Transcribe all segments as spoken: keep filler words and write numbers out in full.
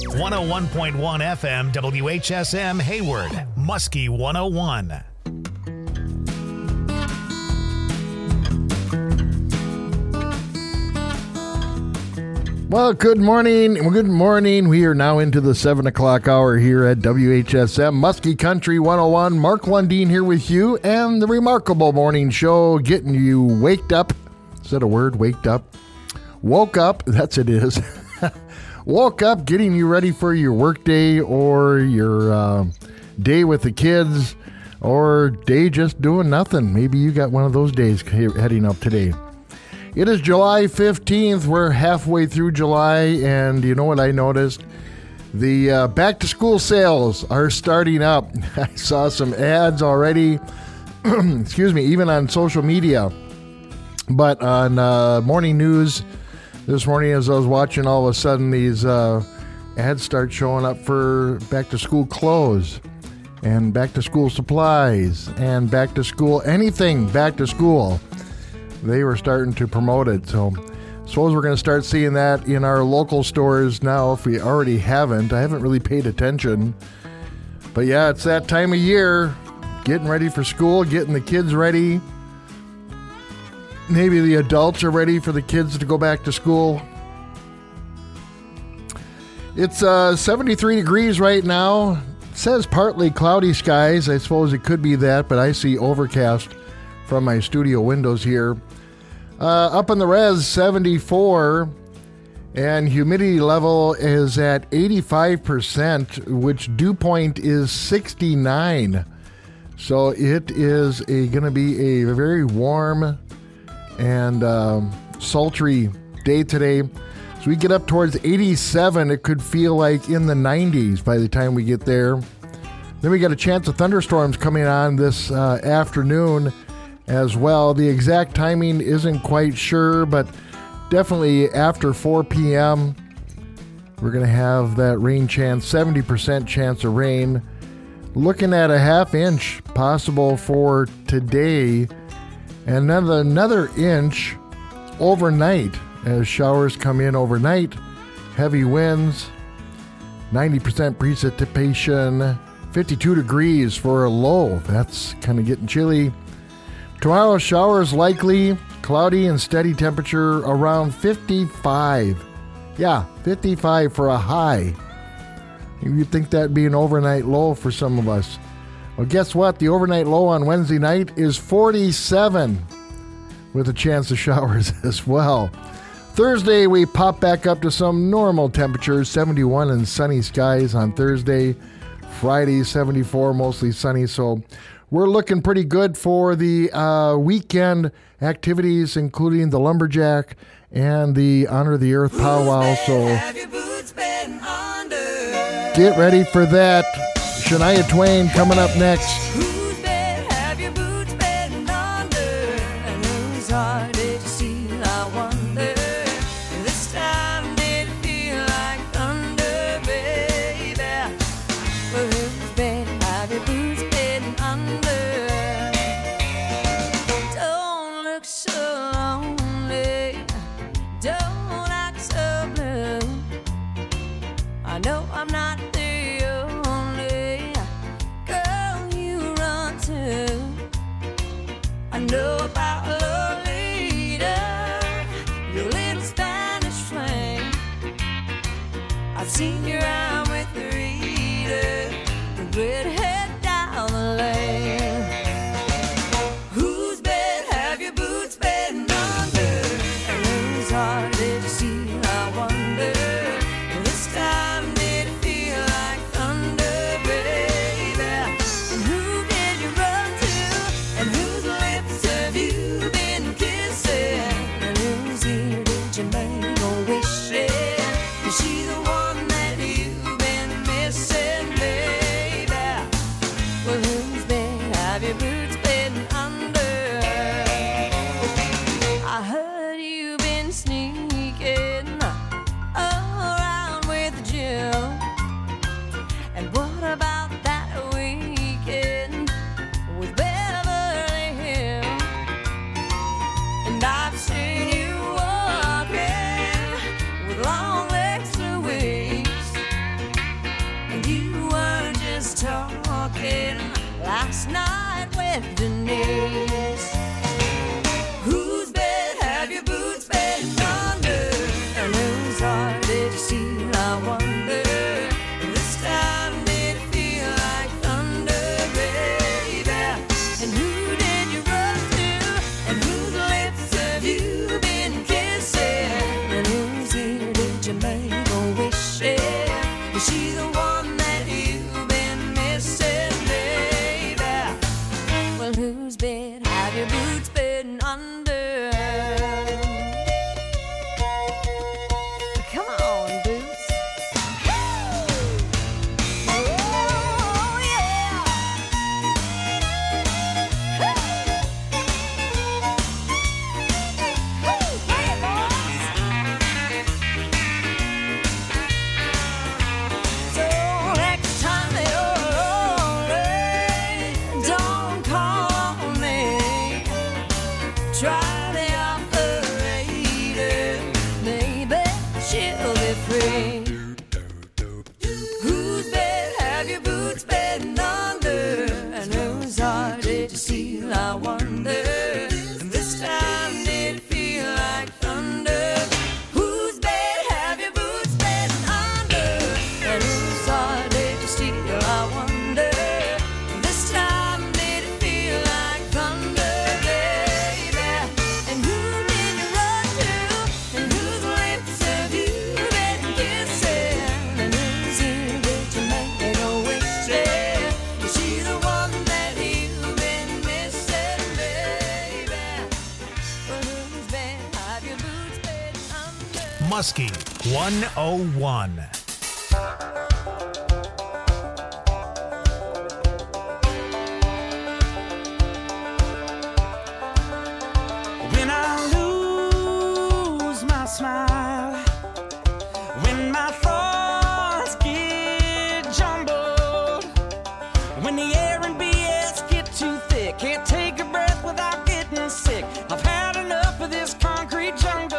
one oh one point one F M W H S M Hayward, Muskie one oh one. Well, good morning. Good morning. We are now into the seven o'clock hour here at W H S M Muskie Country one oh one. Mark Lundeen here with you and the Remarkable Morning Show, getting you waked up. Is that a word? Waked up? Woke up. That's it is. Woke up, getting you ready for your work day or your uh, day with the kids or day just doing nothing. Maybe you got one of those days heading up today. It is July fifteenth. We're halfway through July, and you know what I noticed? The uh, back-to-school sales are starting up. I saw some ads already, excuse me, even on social media. But on uh, morning news this morning, as I was watching, all of a sudden these uh, ads start showing up for back-to-school clothes and back-to-school supplies and back-to-school anything back-to-school. They were starting to promote it, so I suppose we're going to start seeing that in our local stores now if we already haven't. I haven't really paid attention, but yeah, it's that time of year, getting ready for school, getting the kids ready. Maybe the adults are ready for the kids to go back to school. It's uh, seventy-three degrees right now. It says partly cloudy skies. I suppose it could be that, but I see overcast from my studio windows here. Uh, up in the res, seventy-four, and humidity level is at eighty-five percent, which dew point is sixty-nine. So it is going to be a very warm and um, sultry day today. So we get up towards eighty-seven. It could feel like in the nineties by the time we get there. Then we got a chance of thunderstorms coming on this uh, afternoon as well. The exact timing isn't quite sure, but definitely after four p.m. we're going to have that rain chance, seventy percent chance of rain. Looking at a half inch possible for today, and another, another inch overnight as showers come in overnight. Heavy winds, ninety percent precipitation, fifty-two degrees for a low. That's kind of getting chilly. Tomorrow, showers likely, cloudy and steady temperature around fifty-five. Yeah, fifty-five for a high. You'd think that'd be an overnight low for some of us. Well, guess what? The overnight low on Wednesday night is forty-seven with a chance of showers as well. Thursday, we pop back up to some normal temperatures, seventy-one and sunny skies on Thursday. Friday, seventy-four, mostly sunny, so we're looking pretty good for the uh, weekend activities, including the Lumberjack and the Honor the Earth powwow. So get ready for that. Shania Twain coming up next. Seen your arm with the reader, the redhead down the lane. Whose bed have your boots been under? And whose heart did you see? I wonder. This time did it feel like thunder, baby? And who did you run to? And whose lips have you been kissing? And whose ear did you make a wish in? Is she the one? I've seen you walking with long legs to Muskie one oh one. When I lose my smile, when my thoughts get jumbled, when the air and B S get too thick, can't take a breath without getting sick. I've had enough of this concrete jungle.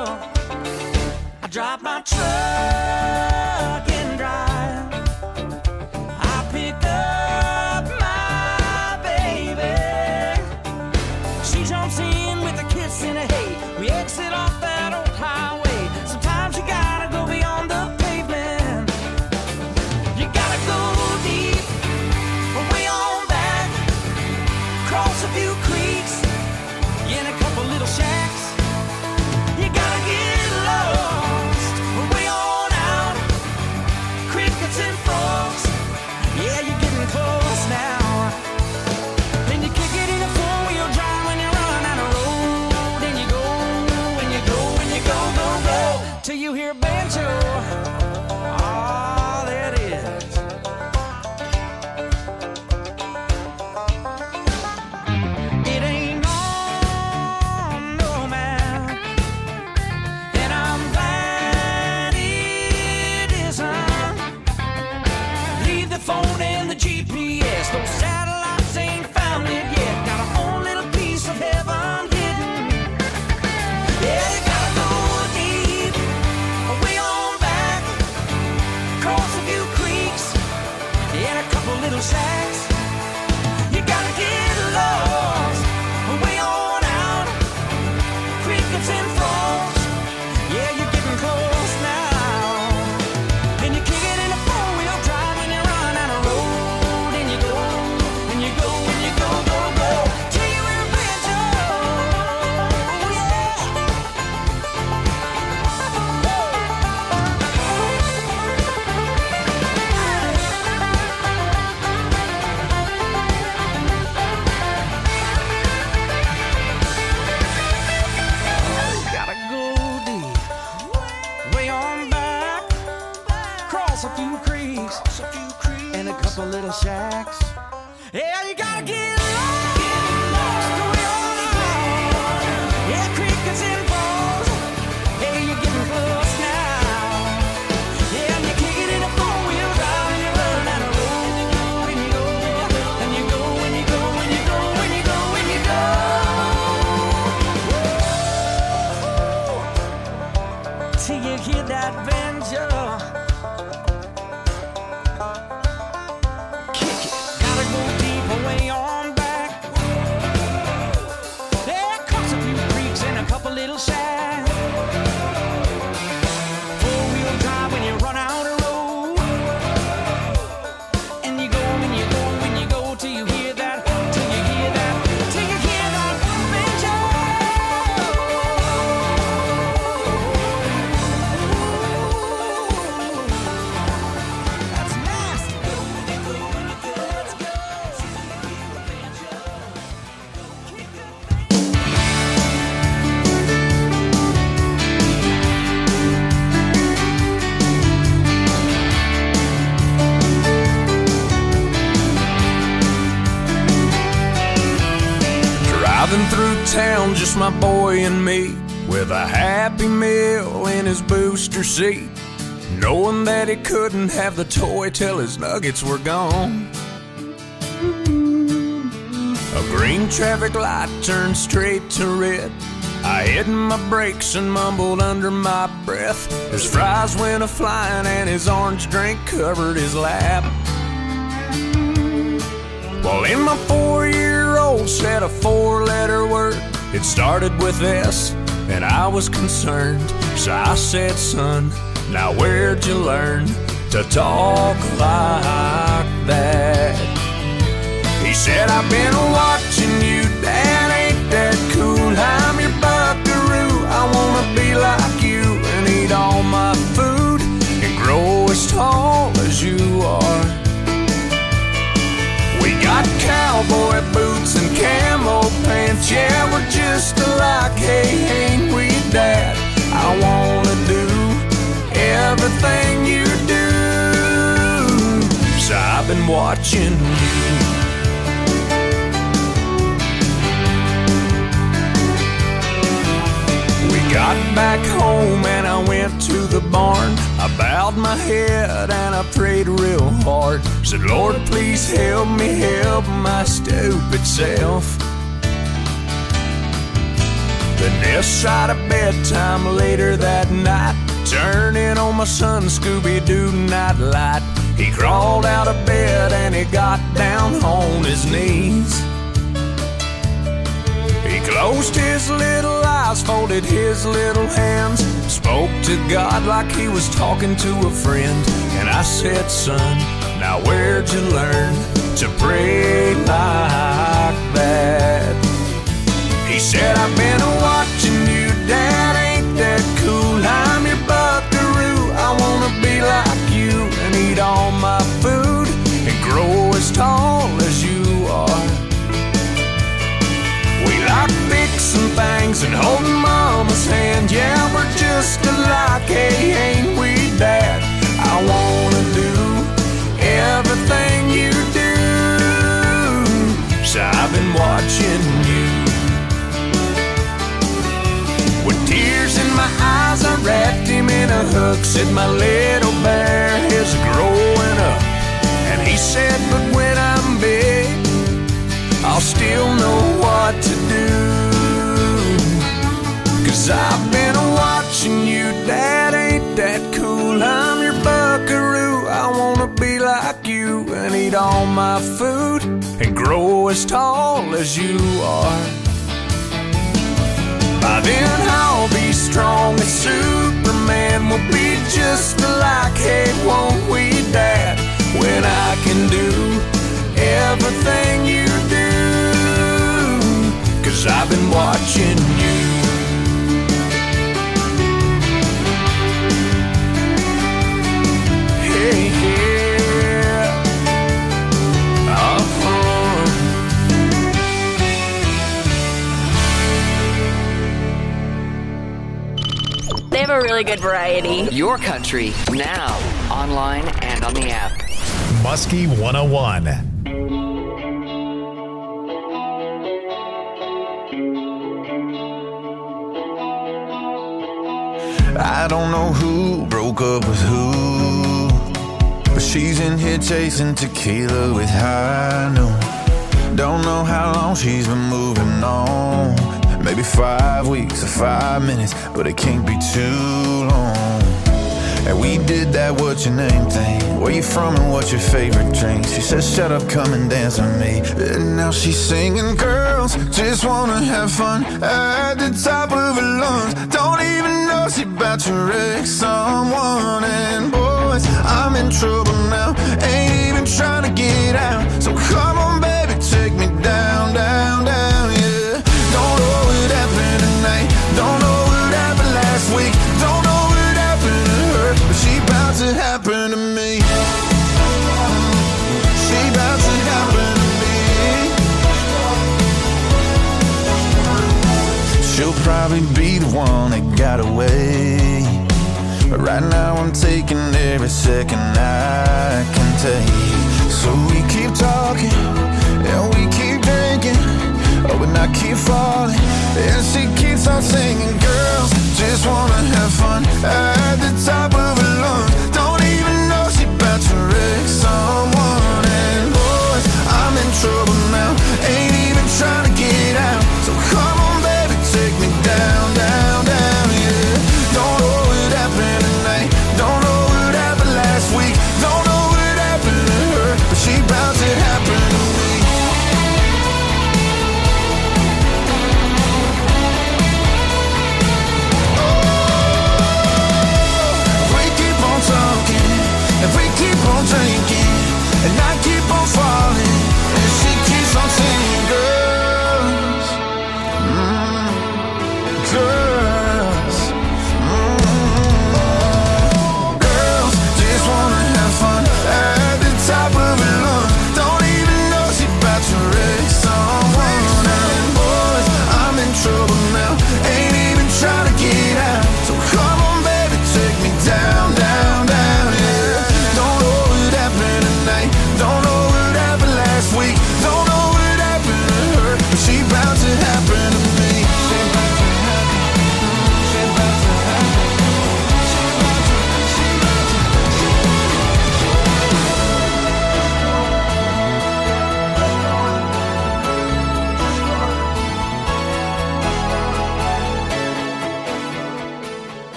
I drop my truck and drive. I pick up my baby. She jumps in with a kiss in a hay. We exit off that old highway. Sometimes you gotta go beyond the pavement. You gotta go deep, way on back, cross a few creeks, in a couple little shacks. You gotta get lost, way on out, crickets and frogs. Yeah, you're getting close now. Then you kick it in a four-wheel drive when you run out of road. And you go, and you go, and you go, go, go, till you hear a banjo. Oh, there it is. It ain't on no map, and I'm glad it isn't. Leave the phone and the G P S. Those satellites ain't found it yet. Got a whole little piece of heaven hidden. Yeah, you gotta go deep, way on back, cross a few creeks, in a couple little shacks. You gotta get lost, way on out, crickets and frogs. Yeah, you're getting close now. And you kick it in a four-wheel drive when you run out of road. And you go, and you go, and you go, go, go, till you hear a banjo. Yeah. Gotta go deep, way on back, cross a few creeks, and a couple little shacks. Yeah, you gotta get lost, way on out. Yeah, crickets and frogs. Hey, you're getting close now. Yeah, and you kick it in a four-wheel drive and you run out of road. And you go, and you go, and you go, and you go, and you go, and you go. Till you hear that banjo. Kick it, gotta go deep, way on back. There comes a few creeks and a couple little shacks. Four-wheel drive when you run out of road. And you go, and you go, and you go till you hear that, till you hear that, till you hear that banjo. That's nasty. Let's go. Driving through town, just my boy and me, with a Happy Meal in his booster seat, knowing that he couldn't have the toy till his nuggets were gone. A green traffic light turned straight to red. I hit my brakes and mumbled under my breath. His fries went a-flying and his orange drink covered his lap. Well, in my four-year-old said a four-letter word. It started with S, and I was concerned. So I said, son, now where'd you learn to talk like that? He said, I've been watching you, Dad, ain't that cool? I'm your buckaroo, I wanna be like you and eat all my food and grow as tall as you are. We got cowboy boots and camo pants, yeah, we're just alike, hey, ain't we, Dad? I wanna do been watching you. Got back home and I went to the barn. I bowed my head and I prayed real hard. Said, Lord, please help me help my stupid self. Then this side of bedtime later that night, turning on my son Scooby-Doo nightlight. He crawled out of bed and he got down on his knees. He closed his little eyes, folded his little hands, spoke to God like he was talking to a friend. And I said, son, now where'd you learn to pray like that? He said, I've been watching you, Dad, ain't that cool? I'm your buckaroo, I wanna be like you and eat all my food and grow as tall as you are. We like fixing things and holding Mama's hand. Yeah, we're just alike, hey, ain't we, Dad? I wanna do everything you do. So I've been watching you. With tears in my eyes, I wrapped him in a hug. Said my little bear is growing up. And he said, but when I'm big, I'll still know what to do. Cause I've been watching you, Dad, ain't that cool? I'm your buckaroo, I wanna be like you and eat all my food and grow as tall as you are. By then I'll be strong as Superman. We'll be just alike, hey, won't we, Dad? When I can do everything you do. Cause I've been watching you. Hey, yeah. Uh-huh. They have a really good variety. Your country, now, online and on the app. Muskie one oh one. I don't know who broke up with who, but she's in here chasing tequila with high noon. Don't know how long she's been moving on. Maybe five weeks or five minutes, but it can't be too long. And we did that what's your name thing. Where you from and what's your favorite drink? She said shut up, come and dance with me. And now she's singing, girls just wanna have fun at the top of her lungs. Don't even know she about to wreck someone. And boys, I'm in trouble now, ain't even trying to get out. So come on baby, take me down, down, down, yeah. Don't know what happened tonight, don't know what happened last week, don't know what happened to her, but she about to happen to me. She about to happen to me. She'll probably be the one that got away, but right now I'm taking every second I can take. So we keep talking, and we keep drinking, oh, and I keep falling, and she keeps on singing, girls just wanna have fun at the top of her lungs. Don't even know she about to wreck someone. And boys, I'm in trouble now, ain't even trying to get out. So come on baby, take me down, down, down, yeah. Don't know what happened tonight, don't know what happened last week, don't know what happened to her, but she about to happen to me.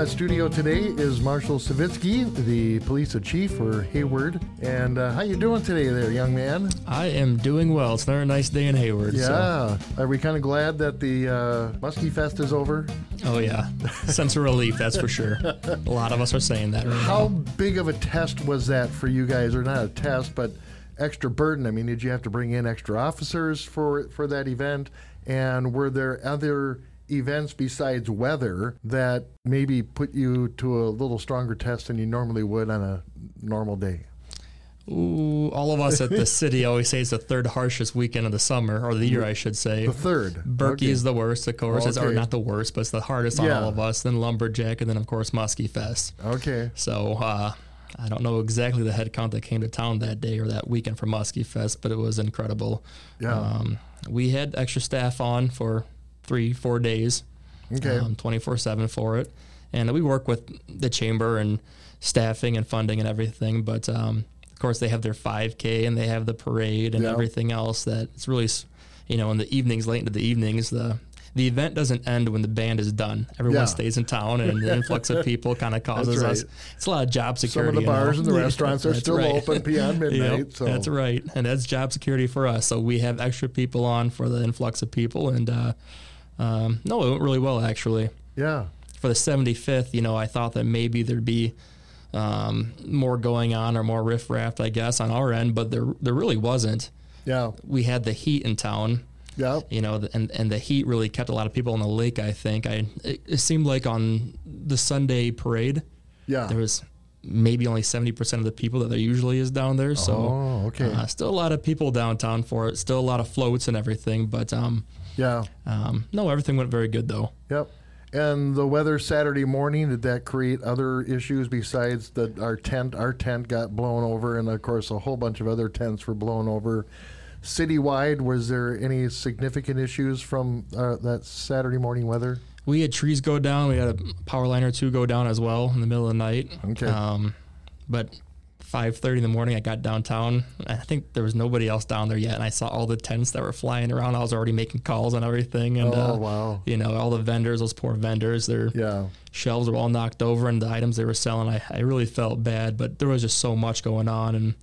that studio today is Marshall Savitsky, the police chief for Hayward. And uh, how you doing today there, young man? I am doing well. It's another nice day in Hayward. Yeah. So. Are we kind of glad that the uh, Muskie Fest is over? Oh, yeah. Sense of relief, that's for sure. A lot of us are saying that right How now. big of a test was that for you guys? Or not a test, but extra burden? I mean, did you have to bring in extra officers for, for that event? And were there other events besides weather that maybe put you to a little stronger test than you normally would on a normal day? Ooh, all of us at the city always say it's the third harshest weekend of the summer, or the year, I should say. The third. Berkey Okay. is the worst, of course. It's, or Okay. not the worst, but it's the hardest on Yeah. all of us. Then Lumberjack, and then, of course, Muskie Fest. Okay. So uh, I don't know exactly the head count that came to town that day or that weekend for Muskie Fest, but it was incredible. Yeah. Um, we had extra staff on for three, four days. Okay. Um, twenty-four seven for it. And we work with the chamber and staffing and funding and everything. But, um, of course, they have their five K and they have the parade and Yeah. everything else that it's really, s- you know, in the evenings, late into the evenings, the the event doesn't end when the band is done. Everyone Yeah. stays in town, and the influx of people kind of causes right. us. It's a lot of job Some security. of the you know? bars and the restaurants are That's still right. open beyond midnight. Yep, so That's right. And that's job security for us. So we have extra people on for the influx of people. And uh, um, no, it went really well, actually. Yeah. For the seventy-fifth, you know, I thought that maybe there'd be um, more going on or more riffraff, I guess, on our end, but there there really wasn't. Yeah. We had the heat in town. Yeah. You know, the- and and the heat really kept a lot of people on the lake. I think I it, it seemed like on the Sunday parade, Yeah. there was maybe only seventy percent of the people that there usually is down there. So Oh, okay. uh, still a lot of people downtown for it. Still a lot of floats and everything. But um, Yeah. um, no, everything went very good though. Yep. And the weather Saturday morning, did that create other issues besides that our tent our tent got blown over, and of course a whole bunch of other tents were blown over citywide? Was there any significant issues from uh, that Saturday morning weather? We had trees go down. We had a power line or two go down as well in the middle of the night. Okay. Um, but five thirty in the morning, I got downtown. I think there was nobody else down there yet, and I saw all the tents that were flying around. I was already making calls and everything. And, Oh, uh, wow. You know, all the vendors, those poor vendors, their Yeah. shelves were all knocked over, and the items they were selling, I, I really felt bad. But there was just so much going on, and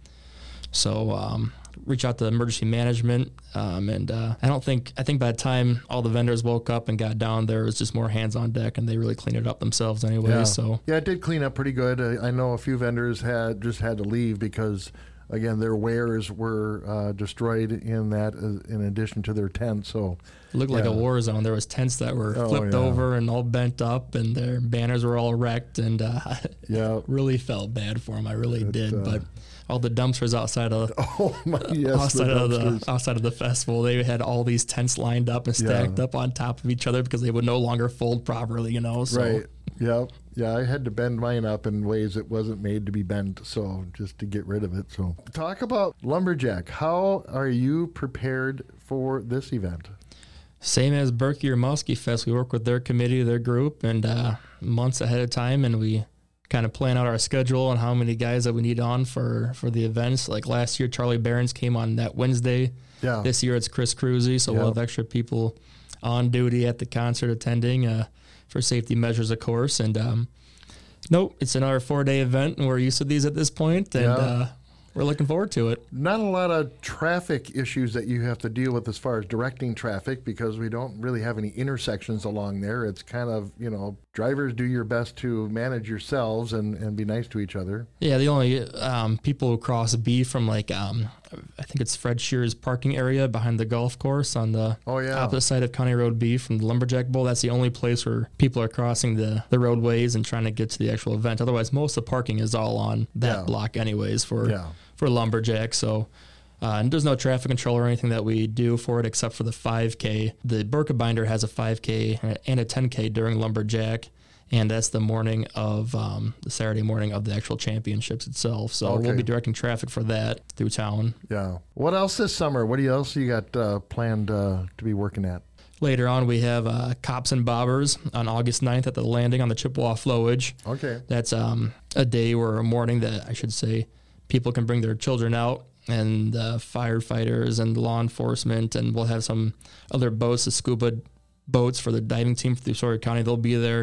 so um, reach out to emergency management. Um, and uh, I don't think, I think by the time all the vendors woke up and got down there, it was just more hands on deck, and they really cleaned it up themselves anyway. Yeah. So Yeah, it did clean up pretty good. I, I know a few vendors had just had to leave because, again, their wares were uh, destroyed in that, uh, in addition to their tent. So it looked like yeah. a war zone. There was tents that were Oh, flipped yeah. over and all bent up, and their banners were all wrecked, and uh, Yeah. really felt bad for them. I really It, did. uh, But all the dumpsters outside of oh my yes, outside the of the dumpsters. outside of the festival, they had all these tents lined up and stacked Yeah. up on top of each other because they would no longer fold properly. You know, so Right. Yeah. Yeah. I had to bend mine up in ways it wasn't made to be bent, so just to get rid of it. So talk about Lumberjack. How are you prepared for this event? same as Berkey or Muskie Fest, we work with their committee, their group, and uh, months ahead of time, and we kind of plan out our schedule and how many guys that we need on for, for the events. Like last year, Charlie Barons came on that Wednesday. Yeah. This year, it's Chris Cruzy, so we'll Yep. have extra people on duty at the concert attending uh, for safety measures, of course. And um, nope, it's another four-day event, and we're used to these at this point, and Yeah. uh, we're looking forward to it. Not a lot of traffic issues that you have to deal with as far as directing traffic because we don't really have any intersections along there. It's kind of, you know, drivers do your best to manage yourselves and, and be nice to each other. Yeah, the only um, people who cross B from like um, I think it's Fred Shear's parking area behind the golf course on the Oh, yeah. opposite side of County Road B from the Lumberjack Bowl. That's the only place where people are crossing the, the roadways and trying to get to the actual event. Otherwise, most of the parking is all on that Yeah. block anyways for Yeah. for Lumberjack. So. Uh, and there's no traffic control or anything that we do for it except for the five K. The Burka Binder has a five K and a ten K during Lumberjack, and that's the morning of um, the Saturday morning of the actual championships itself. So Okay. we'll be directing traffic for that through town. Yeah. What else this summer? What else you got uh, planned uh, to be working at? Later on, we have uh, Cops and Bobbers on August ninth at the landing on the Chippewa Flowage. Okay. That's um, a day or a morning that I should say people can bring their children out, and uh, firefighters and law enforcement, and we'll have some other boats, the scuba boats for the diving team through Sawyer County. They'll be there,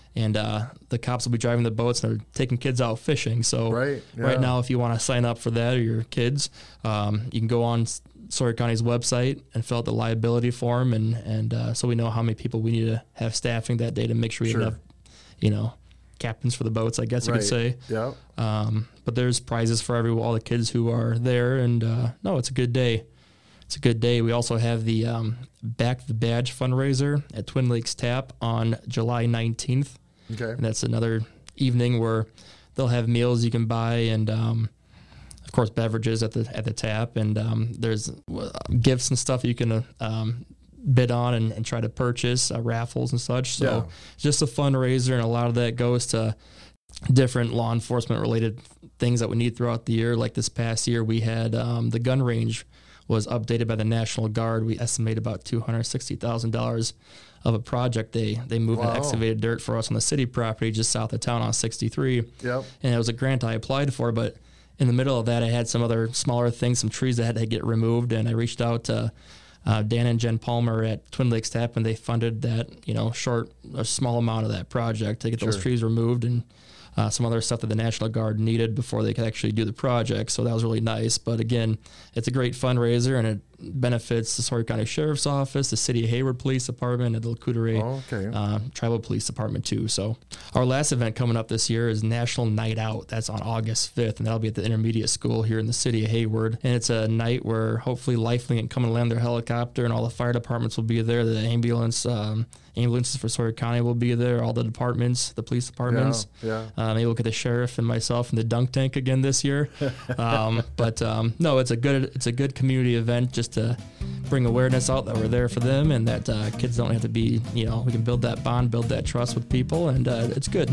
and uh, the cops will be driving the boats and they're taking kids out fishing. So Right, yeah. right now, if you want to sign up for that or your kids, um, you can go on Sawyer County's website and fill out the liability form, and and uh, so we know how many people we need to have staffing that day to make sure we Sure. have enough, you know, captains for the boats, I guess you Right. could say. Yeah. Um, but there's prizes for every all the kids who are there, and uh, no, it's a good day. It's a good day. We also have the um, Back the Badge fundraiser at Twin Lakes Tap on July nineteenth. Okay. And that's another evening where they'll have meals you can buy, and um, of course beverages at the at the tap, and um, there's uh, gifts and stuff you can uh, um, bid on and, and try to purchase, uh, raffles and such. So Yeah. it's just a fundraiser, and a lot of that goes to different law enforcement related things that we need throughout the year. Like this past year, we had um, the gun range was updated by the National Guard. We estimate about two hundred sixty thousand dollars of a project. They they moved Wow. and excavated dirt for us on the city property just south of town on sixty-three. Yep. And it was a grant I applied for, but in the middle of that, I had some other smaller things, some trees that had to get removed, and I reached out to uh, Dan and Jen Palmer at Twin Lakes Tap, and they funded that, you know, short, a small amount of that project to get those Sure. trees removed, and uh, some other stuff that the National Guard needed before they could actually do the project. So that was really nice. But again, it's a great fundraiser, and it benefits the Sawyer County Sheriff's Office, the City of Hayward Police Department, and the Lacoudere Oh, okay. uh, Tribal Police Department too. So our last event coming up this year is National Night Out. That's on August fifth, and that'll be at the intermediate school here in the city of Hayward. And it's a night where hopefully Lifelink can come and land their helicopter, and all the fire departments will be there. The ambulance um, ambulances for Sawyer County will be there. All the departments, the police departments. Yeah, Uh, maybe we'll get the sheriff and myself in the dunk tank again this year. Um, but um, no, it's a good it's a good community event just to bring awareness out that we're there for them, and that uh, kids don't have to be, you know, we can build that bond, build that trust with people, and uh, it's good.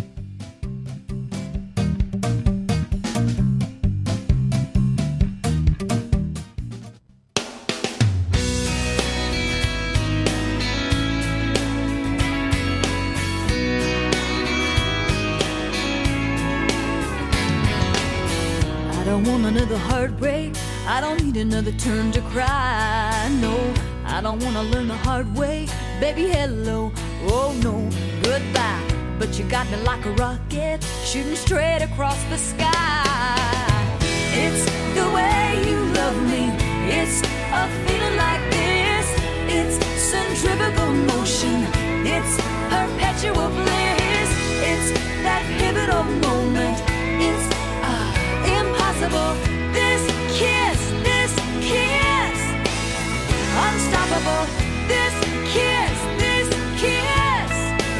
I don't want another heartbreak. I don't need another turn to cry. No, I don't want to learn the hard way. Baby, hello. Oh, no, goodbye. But you got me like a rocket, shooting straight across the sky. It's the way you love me. It's a feeling like this. It's centrifugal motion. It's perpetual bliss. It's that pivotal moment. It's uh, impossible. This kiss, this kiss, unstoppable. This kiss, this kiss.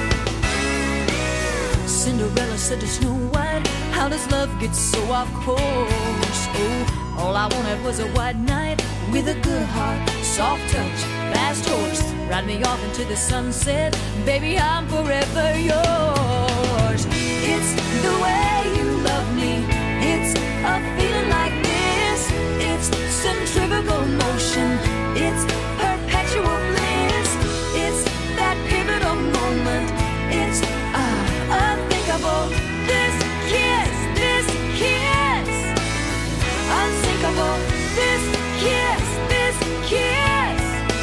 Cinderella said to Snow White, how does love get so off course? Oh, all I wanted was a white knight with a good heart, soft touch, fast horse. Ride me off into the sunset, baby, I'm forever yours. It's the way you love me. It's a feeling like this. It's centrifugal motion. It's perpetual bliss. It's that pivotal moment. It's uh, unthinkable. This kiss, this kiss, unsinkable. This kiss, this kiss.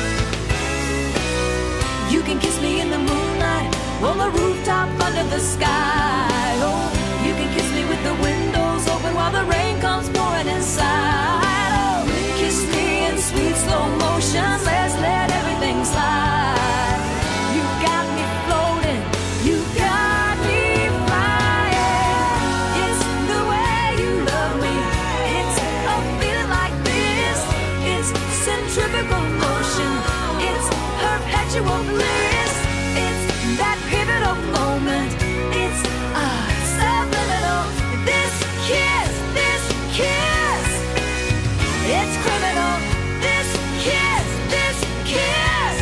You can kiss me in the moonlight, on the rooftop under the sky. Oh, you can kiss me with the windows open while the rain comes pouring inside. Oh, kiss me in sweet slow motion. Let's let everything slide. You got me floating. You got me flying. It's the way you love me. It's a feeling like this. It's centrifugal motion. It's perpetual bliss. It's that pivotal moment. It's uh, subliminal. This kiss, this kiss. It's criminal. This kiss, this kiss.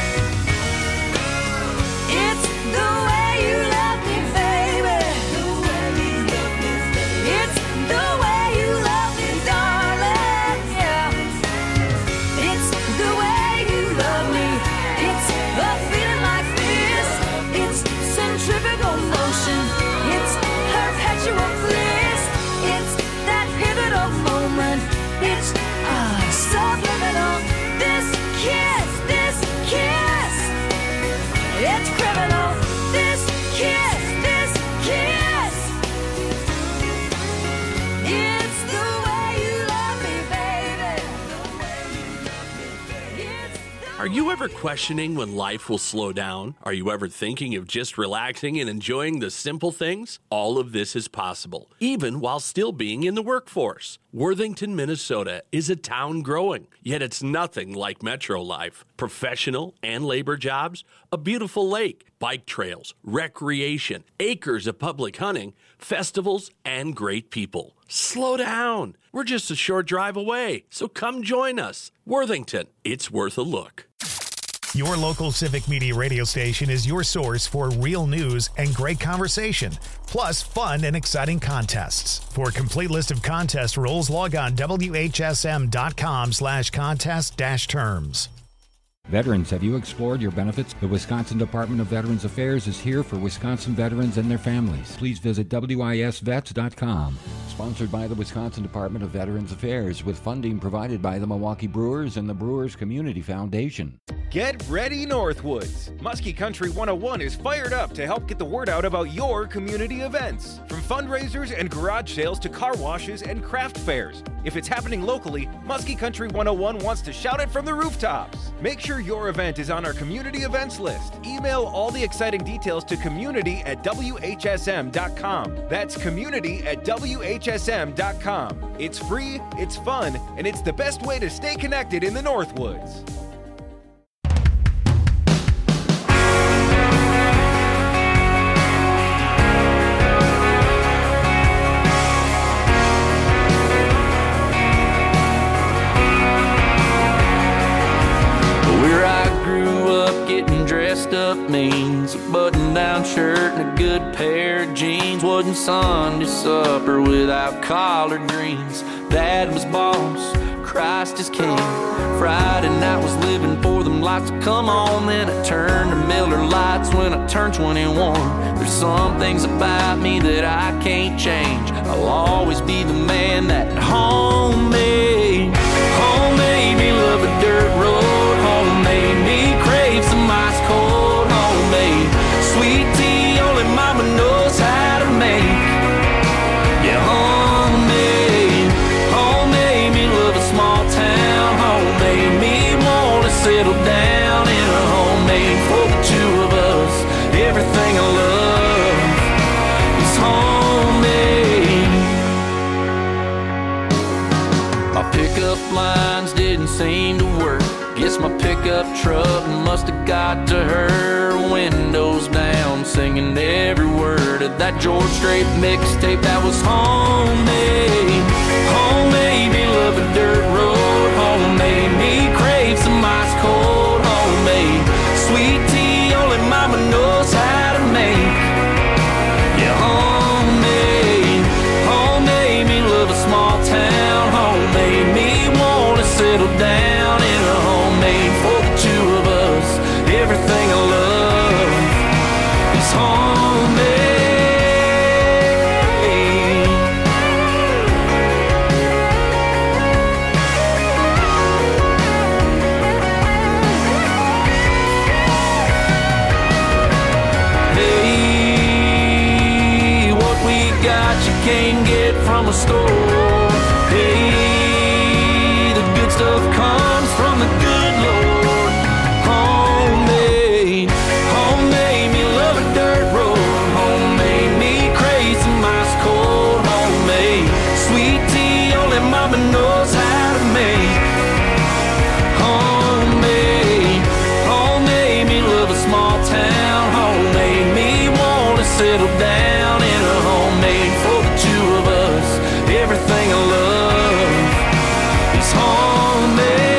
It's the way you love me, baby. It's the way you love me, darling. Yeah. It's the way you love me. It's the Are you ever questioning when life will slow down? Are you ever thinking of just relaxing and enjoying the simple things? All of this is possible, even while still being in the workforce. Worthington, Minnesota is a town growing, yet it's nothing like metro life. Professional and labor jobs, a beautiful lake, bike trails, recreation, acres of public hunting, festivals, and great people. Slow down. We're just a short drive away, so come join us. Worthington, it's worth a look. Your local Civic Media radio station is your source for real news and great conversation, plus fun and exciting contests. For a complete list of contest rules, log on W H S M dot com slash contest dash terms. Veterans, have you explored your benefits? The Wisconsin Department of Veterans Affairs is here for Wisconsin veterans and their families. Please visit W I S vets dot com. Sponsored by the Wisconsin Department of Veterans Affairs, with funding provided by the Milwaukee Brewers and the Brewers Community Foundation. Get ready, Northwoods! Muskie Country one oh one is fired up to help get the word out about your community events. From fundraisers and garage sales to car washes and craft fairs. If it's happening locally, Muskie Country one oh one wants to shout it from the rooftops. Make sure your event is on our community events list. Email all the exciting details to community at W H S M dot com. That's community at W H S M dot com. It's free, it's fun, and it's the best way to stay connected in the Northwoods. Dressed up means a button-down shirt and a good pair of jeans. Wasn't Sunday supper without collard greens. Dad was boss, Christ is king. Friday night was living for them lights to come on. Then I turned to Miller Lights when I turned twenty-one. There's some things about me that I can't change. I'll always be the man that home made. Home made me love a dirt road. Home made me crave some ice cold homemade sweet tea only mama knows how to make. Yeah, homemade. Home made me love a small town. Home made me want to settle down in a homemade for the two of us. Everything I love is homemade. My pickup lines didn't seem to work. Guess my pickup truck must have got to her. Windows down, singing every word of that George Strait mixtape that was homemade. Homemade me love a dirt road. Homemade me crave some ice cold homemade sweet tea only mama knows how to make. Yeah, homemade. Homemade me love a small town. Homemade me wanna settle down in a homemade for the two of us. Everything I love is homemade. Hey, what we got you can't get from a store. Hey, the good stuff comes from the good Lord. Homemade, homemade me love a dirt road. Homemade me crave some ice cold homemade sweet tea only mama knows how to make. Homemade, homemade me love a small town. Homemade me wanna settle down in a homemade for the two of us. Everything I love is homemade.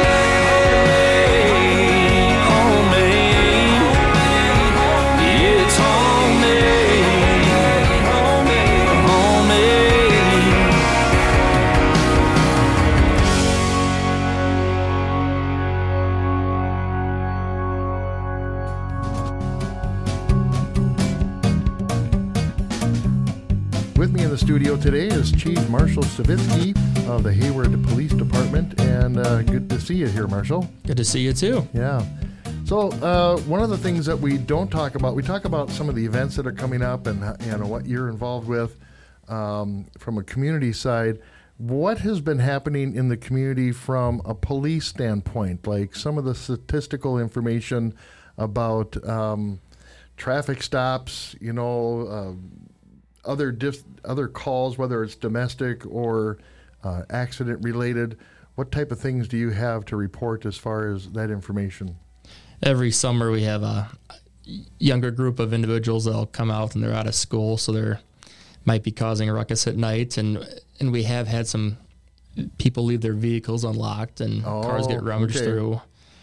With me in the studio today is Chief Marshall Savitsky of the Hayward Police Department, and uh, good to see you here, Marshall. Good to see you too. Yeah. So uh, one of the things that we don't talk about, we talk about some of the events that are coming up and you know what you're involved with um, from a community side. what has been happening in the community from a police standpoint? Like some of the statistical information about um, traffic stops, you know, uh, other dis- other calls, whether it's domestic or uh, accident related. What type of things do you have to report as far as that information? Every summer we have a younger group of individuals that'll come out and they're out of school, so they're might be causing a ruckus at night, and and we have had some people leave their vehicles unlocked and Oh, cars get rummaged okay. through.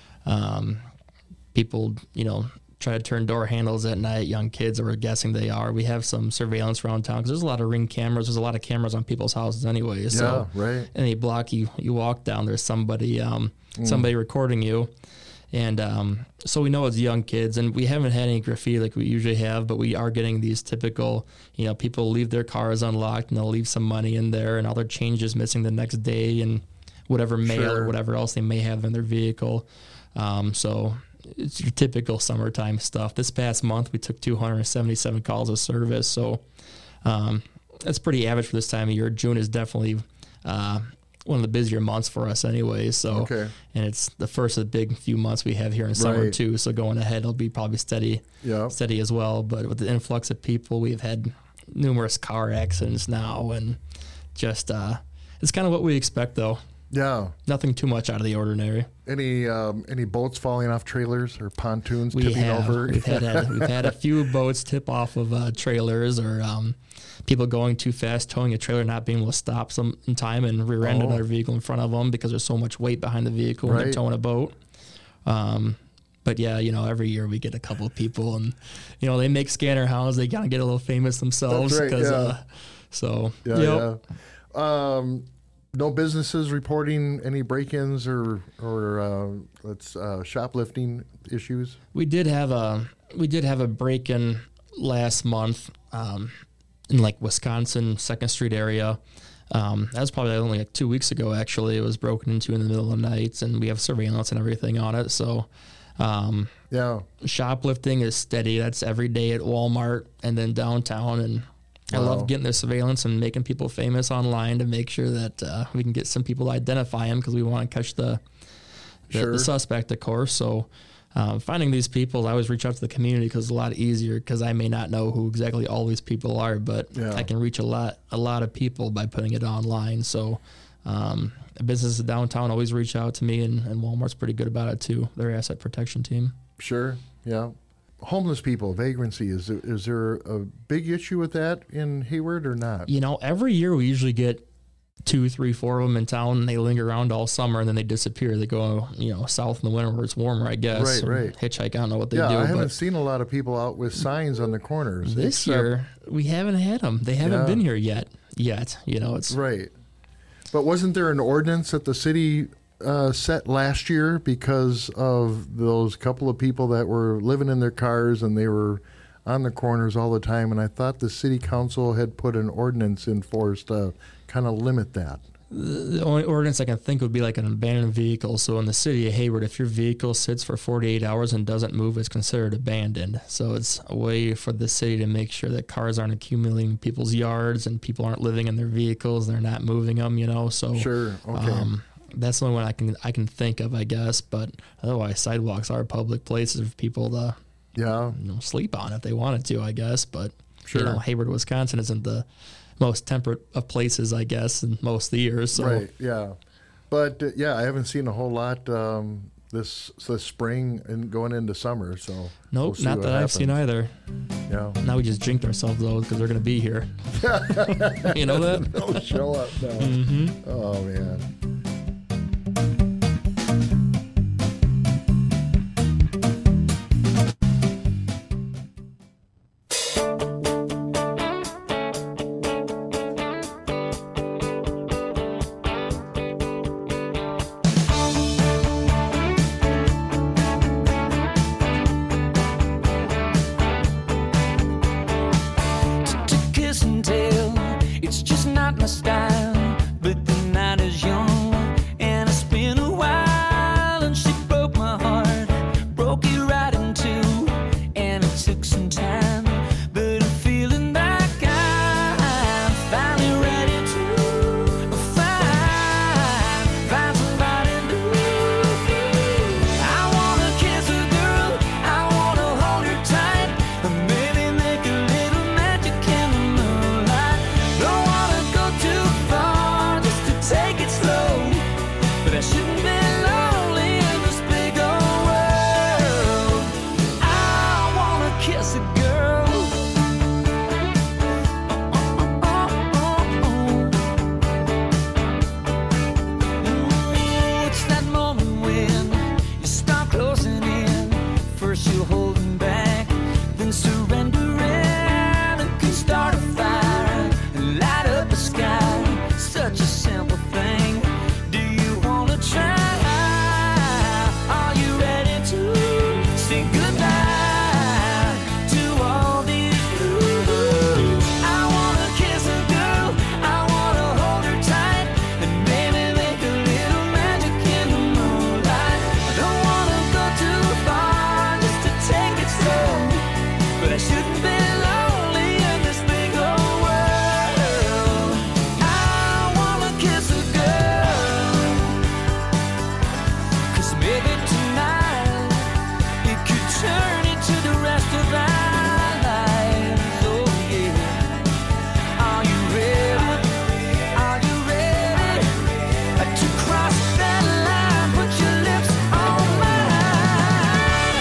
Um, people, you know, try to turn door handles at night. Young kids, that we're guessing they are. We have some surveillance around town because there's a lot of Ring cameras. There's a lot of cameras on people's houses anyway. So Yeah, right. any block you, you walk down, there's somebody um, Mm. somebody recording you. And um, so we know it's young kids, and we haven't had any graffiti like we usually have, but we are getting these typical, you know, people leave their cars unlocked and they'll leave some money in there and all their change is missing the next day and whatever mail Sure. or whatever else they may have in their vehicle. Um, so it's your typical summertime stuff. This past month, we took two hundred seventy-seven calls of service. So um, that's pretty average for this time of year. June is definitely uh, one of the busier months for us anyway. So, Okay. and it's the first of the big few months we have here in summer Right. too. So going ahead, it'll be probably steady, Yeah. steady as well. But with the influx of people, we've had numerous car accidents now, and just uh, it's kind of what we expect though. Yeah. Nothing too much out of the ordinary. Any um, any boats falling off trailers or pontoons We tipping have. over? We've had a, we've had a few boats tip off of uh, trailers, or um, people going too fast, towing a trailer, not being able to stop some in time and rear end Oh. another vehicle in front of them because there's so much weight behind the vehicle when they're Right. towing a boat. Um, but yeah, you know, every year we get a couple of people, and you know, they make scanner hounds. They kind of get a little famous themselves. That's right, 'cause, yeah. uh, so Yeah, yep. yeah. Um, no businesses reporting any break-ins or or uh, let's uh, shoplifting issues. We did have a we did have a break in last month um, in like Wisconsin Second Street area. Um, that was probably only like two weeks ago. Actually, it was broken into in the middle of the night, and we have surveillance and everything on it. So, um, yeah, shoplifting is steady. That's every day at Walmart and then downtown. And I Wow. love getting the surveillance and making people famous online to make sure that uh, we can get some people to identify them because we want to catch the the, Sure. the suspect, of course. So. Um, finding these people, I always reach out to the community because it's a lot easier because I may not know who exactly all these people are, but Yeah. I can reach a lot a lot of people by putting it online. So um, businesses downtown always reach out to me, and, and Walmart's pretty good about it too. Their asset protection team. Sure. Yeah. Homeless people, vagrancy. Is there, is there a big issue with that in Hayward or not? You know, every year we usually get two, three, four of them in town, and they linger around all summer, and then they disappear. They go, you know, south in the winter where it's warmer, I guess. Right, or right. Hitchhike, I don't know what they yeah, do. I haven't but seen a lot of people out with signs on the corners. this except- year we haven't had them. They haven't Yeah. been here yet. Yet, you know, it's Right. But wasn't there an ordinance that the city uh, set last year because of those couple of people that were living in their cars and they were on the corners all the time? And I thought the city council had put an ordinance in force to kind of limit that. The only ordinance I can think would be like an abandoned vehicle. So in the city of Hayward, if your vehicle sits for forty-eight hours and doesn't move, it's considered abandoned. So it's a way for the city to make sure that cars aren't accumulating in people's yards and people aren't living in their vehicles. They're not moving them, you know. So Sure, okay. um, that's the only one I can I can think of, I guess. But otherwise, sidewalks are public places for people to yeah you know, sleep on if they wanted to, I guess. But Sure. you know, Hayward, Wisconsin isn't the most temperate of places, I guess, in most of the years. So. Right, yeah. But uh, yeah, I haven't seen a whole lot um, this this spring and going into summer. So Nope, we'll see not what that I've seen happens. either. Yeah. Now we just jinxed ourselves though because they're going to be here. You know that? They'll show up now. Mhm. Oh man. To kiss and tell, it's just not my style. But the night is young, and it's been a while. And she broke my heart, broke it right in two. And it took some time, but I'm feeling like I'm finally ready to, Maybe tonight it could turn into the rest of our lives. Oh yeah. Are you ready? Are you ready to cross that line? Put your lips on mine.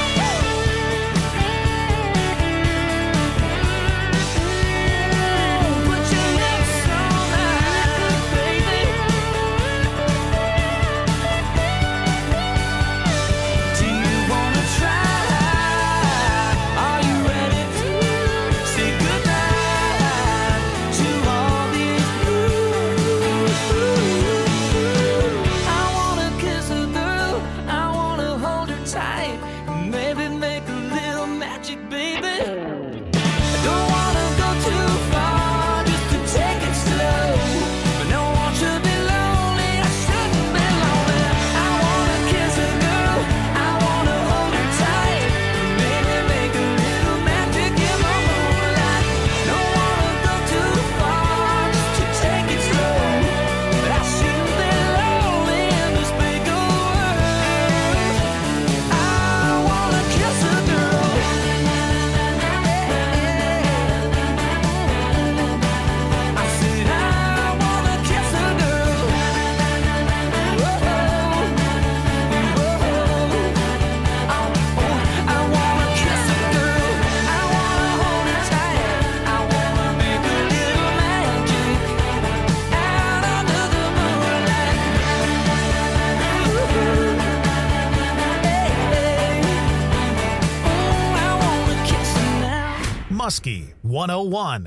Put your lips on mine, baby. Do you wanna try? Are you ready to say goodnight to all these blues? I wanna kiss a girl, I wanna hold her tight, maybe make a little magic, baby. I don't wanna go too far, just to take it slow. But no one should be lonely, I shouldn't be lonely. I wanna kiss a girl, I wanna hold her tight, maybe make a little magic in the moonlight. Don't wanna go too far, just to take it slow. But I shouldn't be lonely in this big old world. I wanna kiss a girl. I said I wanna kiss a girl. Whoa, whoa. I wanna kiss a girl. I wanna hold her tight. I wanna make a little magic out under the moonlight. I wanna kiss her now. Muskie one oh one.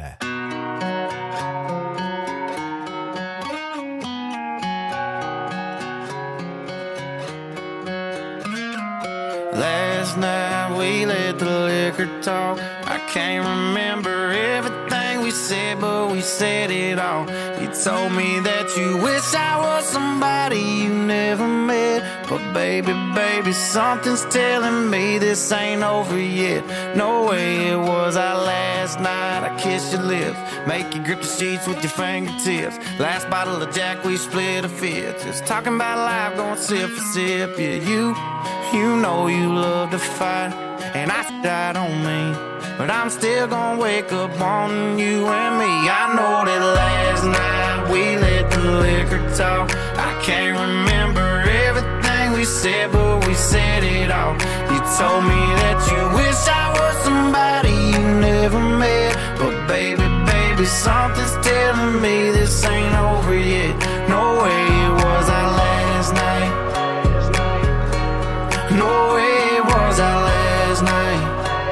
Last night we let the liquor talk. I can't remember everything we said, but we said it all. You told me that you wish I was somebody you never met. But baby, baby, something's telling me this ain't over yet. No way it was our last night. I kissed your lips, make you grip the sheets with your fingertips. Last bottle of Jack, we split a fifth. Just talking about life, going sip for sip. Yeah, you, you know you love to fight, and I died on me. But I'm still gonna wake up wanting you and me. I know that last night we let the liquor talk. I can't remember everything we said, but we said it all. You told me that you wish I was somebody you never met. But baby, baby, something's telling me this ain't over yet. No way it was our last night. No way it was our last night.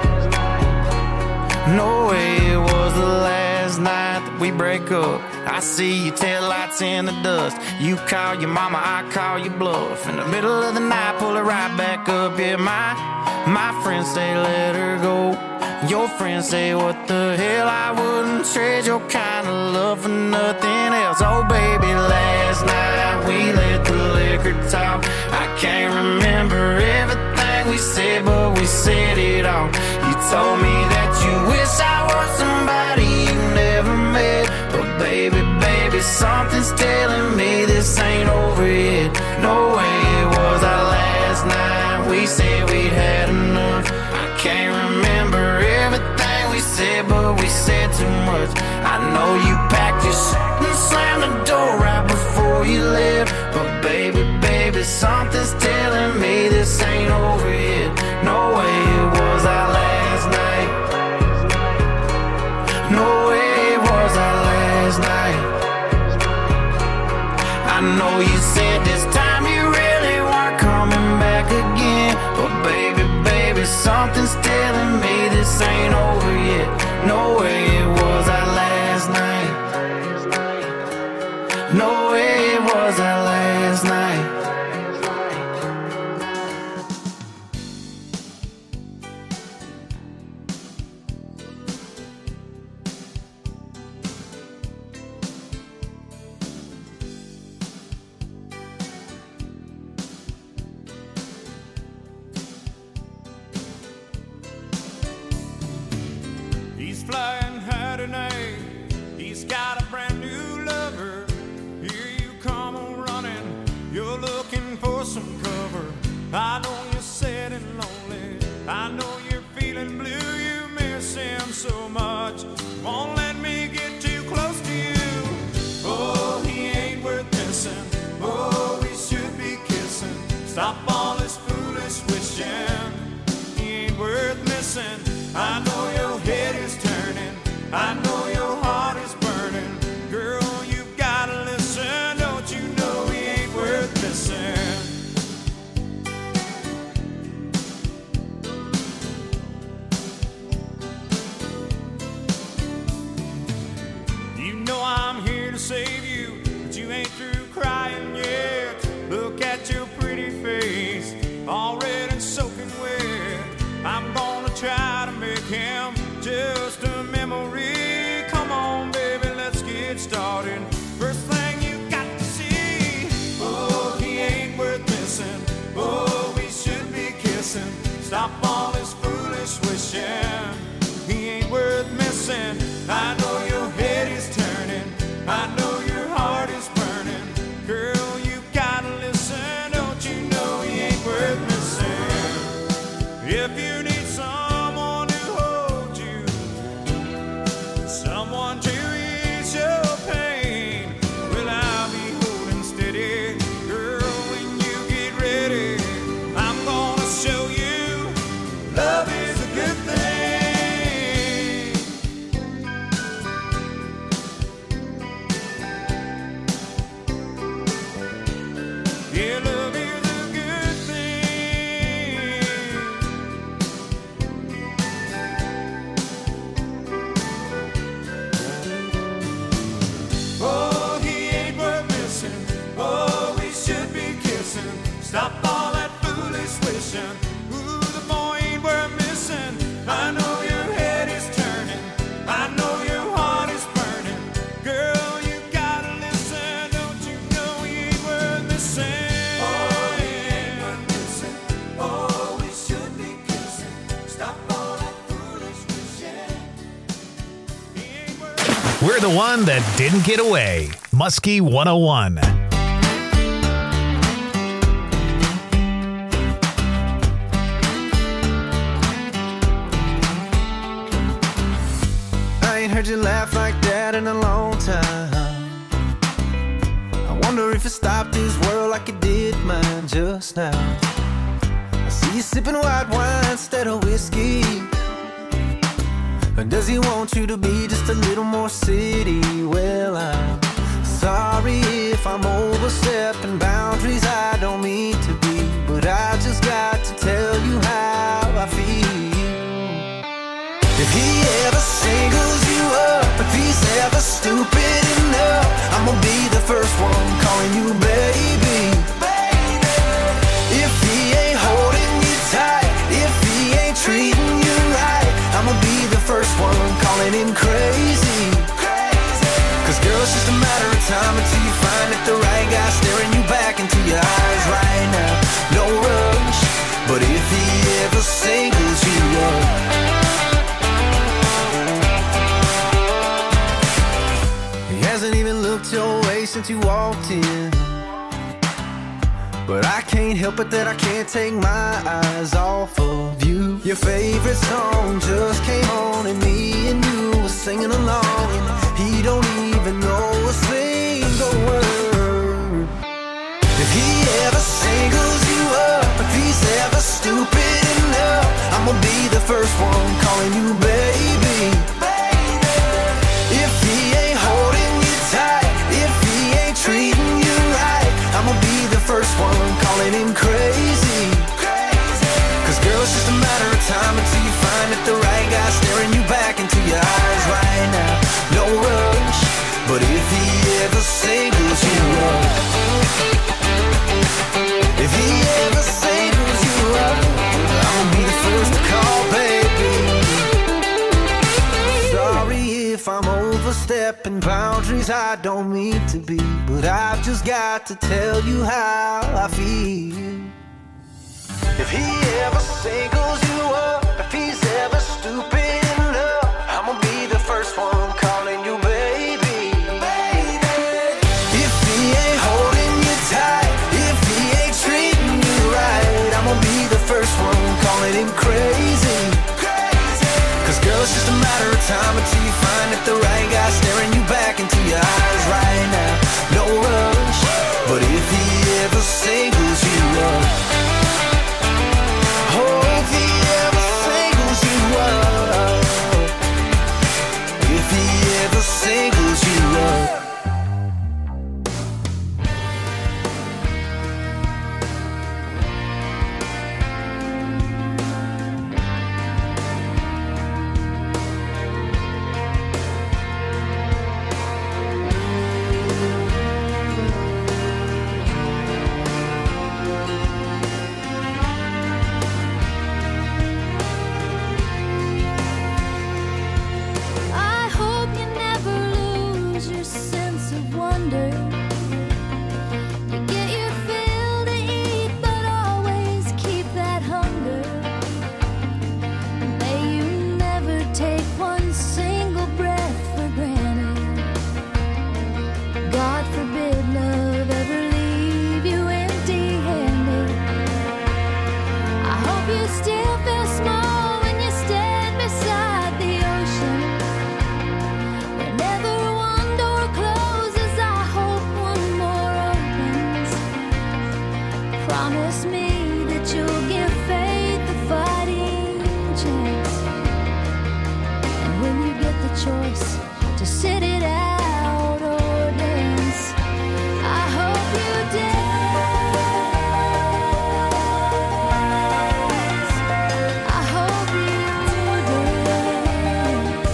No way it was the last night that we break up. I see your taillights in the dust. You call your mama, I call your bluff. In the middle of the night, pull her right back up. Yeah, my, my friends say let her go. Your friends say what the hell, I wouldn't trade your kind of love for nothing else. Oh baby, last night we let the liquor talk. I can't remember everything we said, but we said it all. You told me that you wish I was somebody you never met. But baby, baby, something's telling me this ain't over yet. No way it was our last night. We said we'd had enough. I can't remember everything we said, but we said too much. I know you packed your shit and slammed the door right before you left. But baby, baby, something's telling me this ain't over yet. No way it was our last night. No way it was our last night. I know you said this time you really weren't coming back again. But baby, baby, something's telling me this ain't over yet. No way it was our last night. No way it was our last night. He's flying high tonight. Stop all this foolish wishing. He ain't worth missing. I know your head is turning. I know your heart is burning. Girl, you gotta listen. Don't you know he ain't worth missing? You know I'm here to save you, but you ain't through crying yet. Look at your pretty face, all red and soaking wet. I'm gonna try to make him just a memory. Come on, baby, let's get started. First thing you got to see, oh, he ain't worth missing. Oh, we should be kissing. Stop all this foolish wishing. He ain't worth missing. I know your head is turning. I know your heart is burning. Girl, you gotta listen. Don't you know he ain't worth missing? If you need someone to hold you, someone to ease your pain, well, I'll be holding steady. Girl, when you get ready, I'm gonna show you love is a good thing. Yeah, love is a good thing. Oh, he ain't worth missing. Oh, we should be kissing. Stop all that foolish wishing. Ooh, the boy ain't worth missing. I know your head is turning. I know your heart is burning. Girl, you gotta listen. Don't you know he ain't worth missing? Oh, he ain't worth missing. Oh, we should be kissing. Stop all that foolish wishing. We're the one that didn't get away. Muskie one oh one. I ain't heard you laugh like that in a long time. I wonder if it stopped this world like it did mine just now. I see you sipping white wine instead of whiskey. Or does he want you to be just a little more city? Well, I'm sorry if I'm overstepping boundaries I don't mean to be, but I just got to tell you how I feel. If he ever singles you up, if he's ever stupid enough, I'm gonna be the first one calling you baby. Baby. If he ain't holding you tight, if he ain't treating you right, I'm gonna be the first one calling him crazy. Crazy. Cause girl, it's just a matter of time until you find that the right guy staring you back into your eyes right now. No rush, but if he ever singles you up, hasn't even looked your way since you walked in, but I can't help it that I can't take my eyes off of you. Your favorite song just came on and me and you were singing along, and he don't even know a single word. If he ever singles you up, if he's ever stupid enough, I'm gonna be the first one calling you baby. If he ain't holding you tight, if he ain't treating you right, I'ma be the first one calling him crazy. Cause girl, it's just a matter of time until you find that the right guy staring you back into your eyes right now. No rush, but if he ever singles you up, if he ever singles you up, I'ma be the first to call, baby. Sorry if I'm overstepping boundaries I don't mean to be, but I've just got to tell you how I feel. If he ever singles you up, if he's ever stupid enough, I'ma be the first one calling you baby. Baby. If he ain't holding you tight, if he ain't treating you right, I'ma be the first one calling him crazy. Cause girl, it's just a matter of time until you find that the right guy staring you back into your eyes right now. No rush, but if he ever singles you up, that you'll give faith a fighting chance. And when you get the choice to sit it out or dance, I hope you dance. I hope you dance.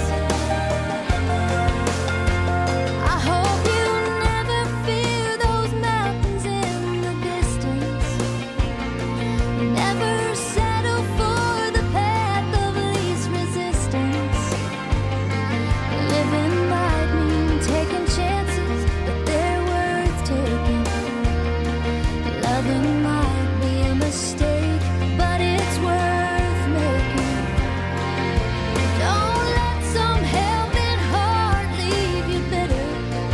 I hope you never fear those mountains in the distance. Never settle for the path of least resistance. Living might mean taking chances, but they're worth taking. Loving might be a mistake, but it's worth making. Don't let some helping heart leave you bitter.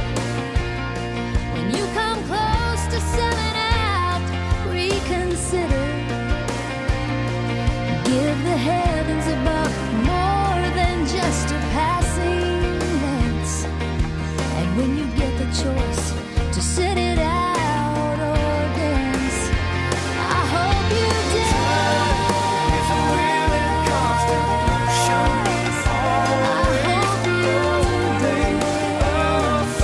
When you come close to selling out, reconsider. Give the heavens above more than just a passing glance. And when you get the choice to sit it out or dance, I hope you dance. It's a willing constitution. I hope you dance.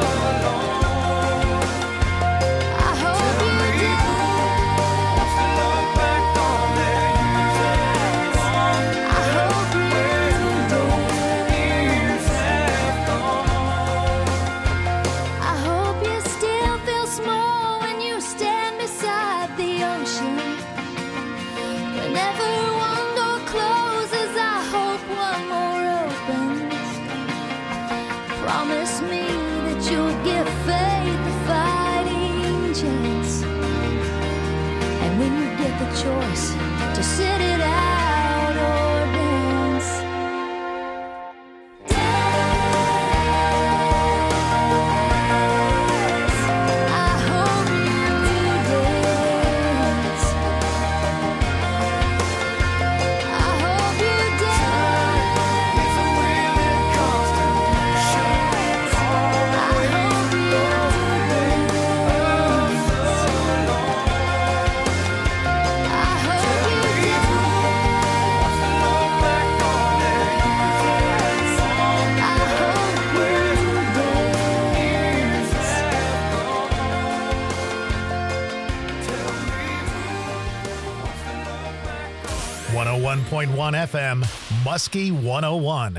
I hope you dance. Look back on their years. I hope you don't years have gone. I hope you still feel small when you stand beside the ocean. Whenever one door closes, I hope one more opens. Promise me that you'll give faith a fighting chance. And when you get the choice to sit it out or dance, I hope you dance. I hope you dance. It's a willing constitution. I hope you dance. I hope you dance. Look back on their years. I hope you dance. Years have gone. one oh one point one F M, Muskie one oh one.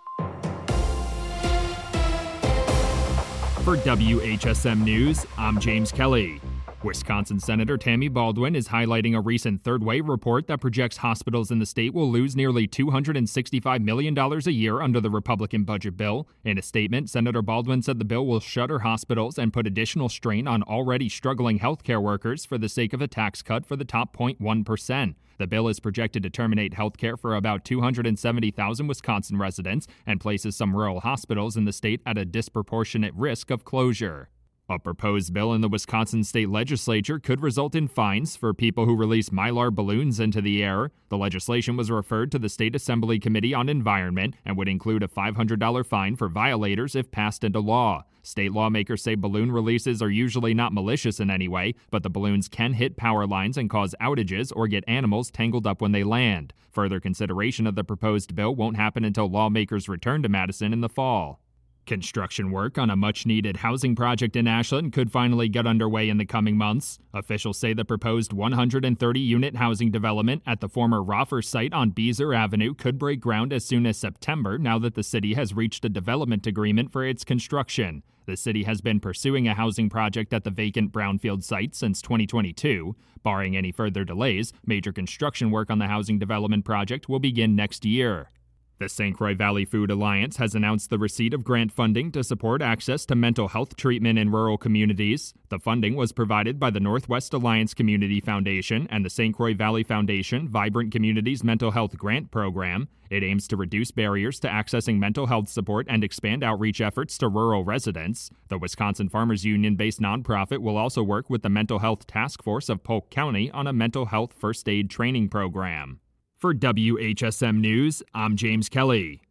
For W H S M News, I'm James Kelly. Wisconsin Senator Tammy Baldwin is highlighting a recent Third Way report that projects hospitals in the state will lose nearly two hundred sixty-five million dollars a year under the Republican budget bill. In a statement, Senator Baldwin said the bill will shutter hospitals and put additional strain on already struggling healthcare workers for the sake of a tax cut for the top zero point one percent. The bill is projected to terminate health care for about two hundred seventy thousand Wisconsin residents and places some rural hospitals in the state at a disproportionate risk of closure. A proposed bill in the Wisconsin state legislature could result in fines for people who release Mylar balloons into the air. The legislation was referred to the State Assembly Committee on Environment and would include a five hundred dollars fine for violators if passed into law. State lawmakers say balloon releases are usually not malicious in any way, but the balloons can hit power lines and cause outages or get animals tangled up when they land. Further consideration of the proposed bill won't happen until lawmakers return to Madison in the fall. Construction work on a much-needed housing project in Ashland could finally get underway in the coming months. Officials say the proposed one hundred thirty unit housing development at the former Roffer site on Beezer Avenue could break ground as soon as September now that the city has reached a development agreement for its construction. The city has been pursuing a housing project at the vacant brownfield site since twenty twenty-two. Barring any further delays, major construction work on the housing development project will begin next year. The Saint Croix Valley Food Alliance has announced the receipt of grant funding to support access to mental health treatment in rural communities. The funding was provided by the Northwest Alliance Community Foundation and the Saint Croix Valley Foundation Vibrant Communities Mental Health Grant Program. It aims to reduce barriers to accessing mental health support and expand outreach efforts to rural residents. The Wisconsin Farmers Union-based nonprofit will also work with the Mental Health Task Force of Polk County on a mental health first aid training program. For W H S M News, I'm James Kelly.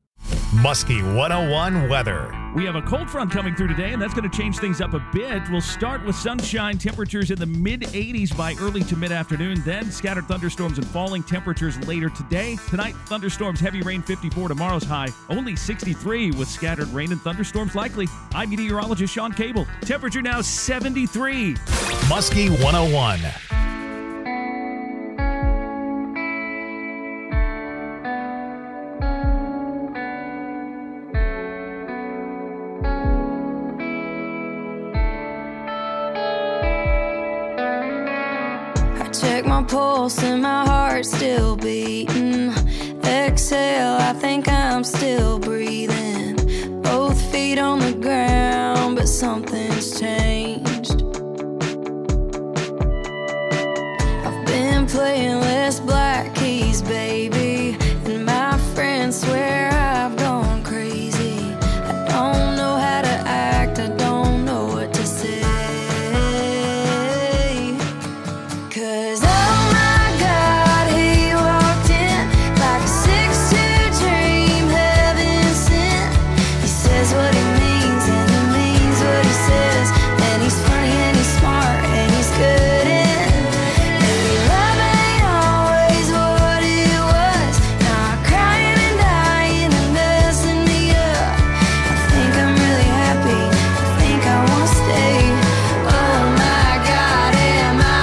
Muskie one oh one weather. We have a cold front coming through today, and that's going to change things up a bit. We'll start with sunshine, temperatures in the mid-eighties by early to mid-afternoon, then scattered thunderstorms and falling temperatures later today. Tonight, thunderstorms, heavy rain, fifty-four. Tomorrow's high, only sixty-three with scattered rain and thunderstorms likely. I'm meteorologist Sean Cable. Temperature now seventy-three. Muskie one oh one. Check my pulse and my heart's still beating. Exhale, I think I'm still breathing. Both feet on the ground, but something's changed. I've been playing less black keys, baby, and my friends swear I've gone crazy. I don't know how to act, I don't know what to say. Cause oh my God, he walked in like a six two dream, heaven sent. He says what he means and he means what he says. And he's funny and he's smart and he's good and maybe love ain't always what it was. Now I'm crying and dying and messing me up. I think I'm really happy, I think I wanna stay. Oh my God, am I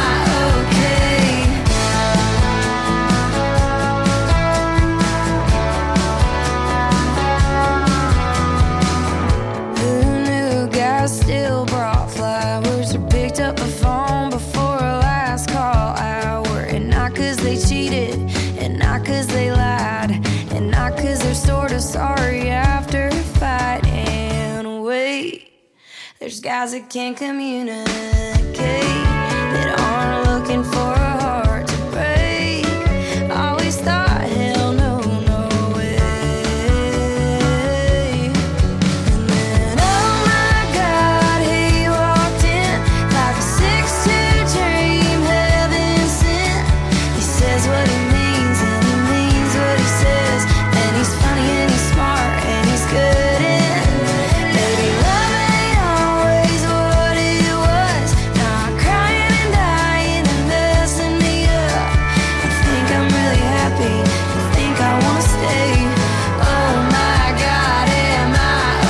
still brought flowers or picked up the phone before a last call hour? And not cause they cheated, and not cause they lied, and not cause they're sort of sorry after a fight. And wait, there's guys that can't communicate, that aren't looking for a heart to break. Always thought, hell no, no way. And then oh my God, he walked in like a six two dream, heaven sent. He says what he means and he means what he says. And he's funny and he's smart and he's good and maybe love ain't always what it was. Now I'm crying and dying and messing me up. I think I'm really happy, I think I wanna stay. Oh my God, am I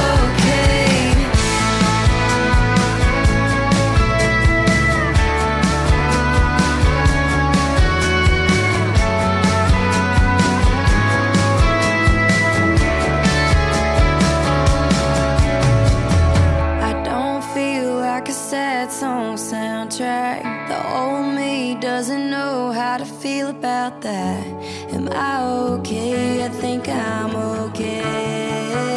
I don't feel like a sad song soundtrack. The old me doesn't know how to feel about that. Am I okay? I think I'm okay.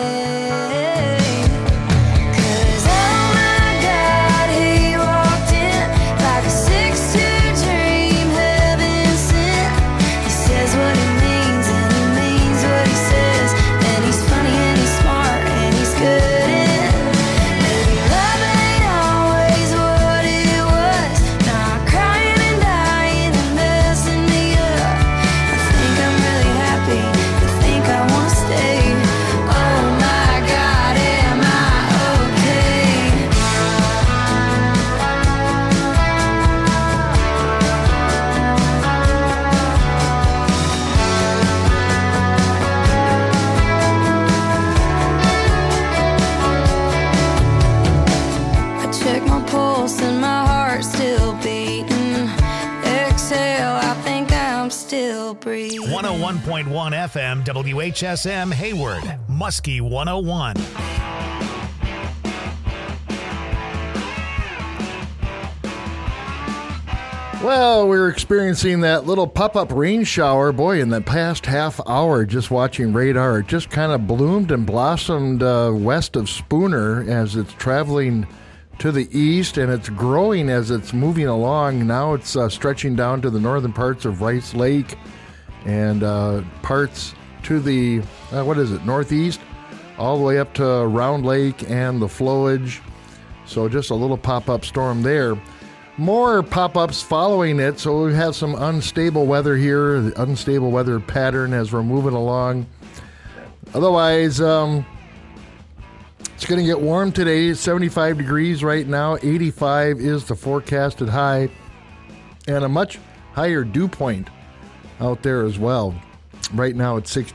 Cause oh my God, he walked in like a six two dream, heaven sent. He says what he means and he means what he says. And he's funny and he's smart and he's good and maybe love ain't always what it was. Now I'm crying and dying and messing me up. I think I'm really happy, I think I wanna stay. Oh my God, am I I check my pulse and my heart's still beating. Exhale, I think I'm still breathing. one oh one point one F M W H S M Hayward. Muskie one oh one. Well, we're experiencing that little pop-up rain shower. Boy, in the past half hour, just watching radar, it just kind of bloomed and blossomed uh, west of Spooner as it's traveling to the east, and it's growing as it's moving along. Now it's uh, stretching down to the northern parts of Rice Lake and uh, parts to the, uh, what is it, northeast, all the way up to Round Lake and the Flowage. So just a little pop-up storm there. More pop-ups following it, so we have some unstable weather here, the unstable weather pattern as we're moving along. Otherwise, um, it's going to get warm today. seventy-five degrees right now. eighty-five is the forecasted high. And a much higher dew point out there as well. Right now it's sixty.